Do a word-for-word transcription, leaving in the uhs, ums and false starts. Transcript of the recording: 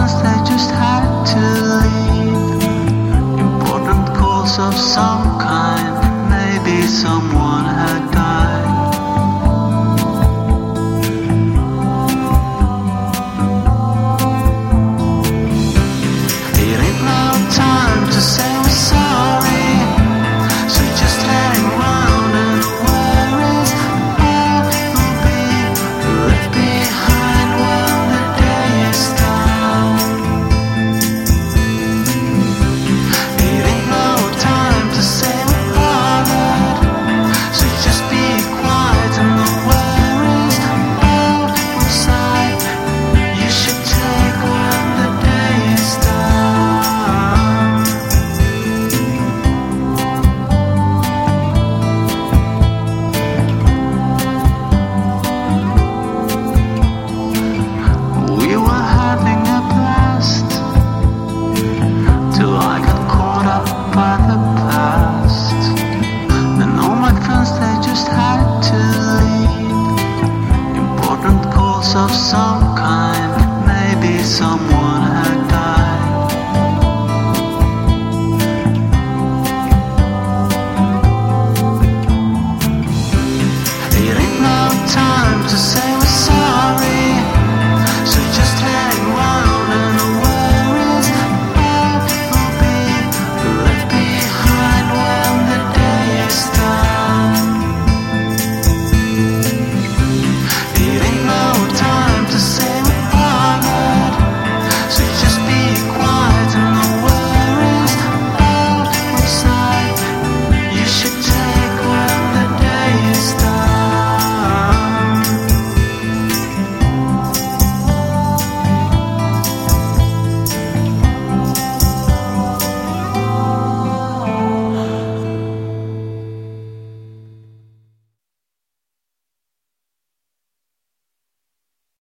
friends, they just had to leave. Important calls of some kind, maybe someone had died. It ain't no time to say we're sorry, so just hang around and where is all will be left behind when the day is done. It ain't no time to say we're bothered, so just be quiet and know where is all inside you should take when the day is done. We were having a blast till I got caught up by the past. Then all my friends, they just had to leave. Important calls of some kind, maybe someone